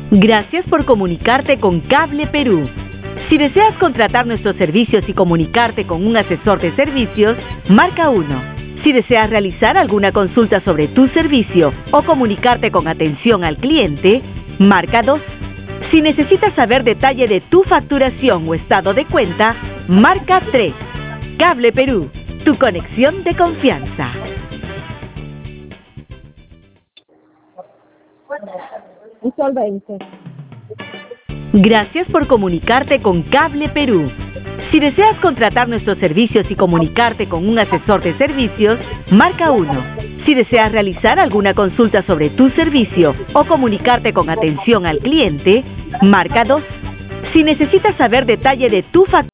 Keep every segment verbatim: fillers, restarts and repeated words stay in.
Gracias por comunicarte con Cable Perú. Si deseas contratar nuestros servicios y comunicarte con un asesor de servicios, marca uno. Si deseas realizar alguna consulta sobre tu servicio o comunicarte con atención al cliente, marca dos. Si necesitas saber detalle de tu facturación o estado de cuenta, marca tres. Cable Perú, tu conexión de confianza. Un sol veinte. Gracias por comunicarte con Cable Perú. Si deseas contratar nuestros servicios y comunicarte con un asesor de servicios, marca uno. Si deseas realizar alguna consulta sobre tu servicio o comunicarte con atención al cliente, marca dos. Si necesitas saber detalle de tu factura,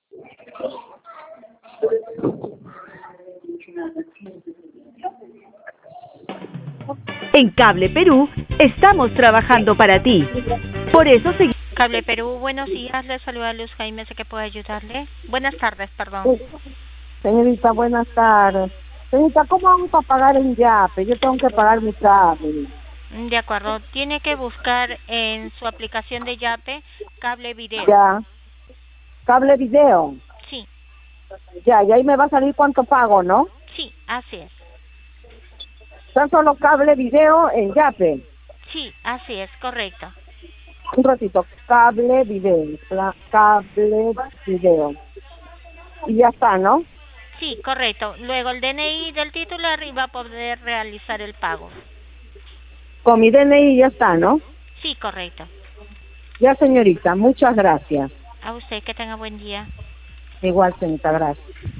en Cable Perú estamos trabajando para ti. Por eso seguimos. Cable Perú, buenos días, le saluda Luz Jaime, sé que puedo ayudarle. Buenas tardes, perdón. Sí. Señorita, buenas tardes. Señorita, ¿cómo vamos a pagar en Yape? Yo tengo que pagar mi cable. De acuerdo, tiene que buscar en su aplicación de Yape Cable Video. Ya. Cable video. Sí. Ya, y ahí me va a salir cuánto pago, ¿no? Sí, así es. Está solo cable video en Yape. Sí, así es, correcto. Un ratito, cable video, la- cable video. Y ya está, ¿no? Sí, correcto. Luego el D N I del titular y va a poder realizar el pago. Con mi D N I ya está, ¿no? Sí, correcto. Ya, señorita, muchas gracias. A usted, que tenga buen día. Igual, señorita, gracias.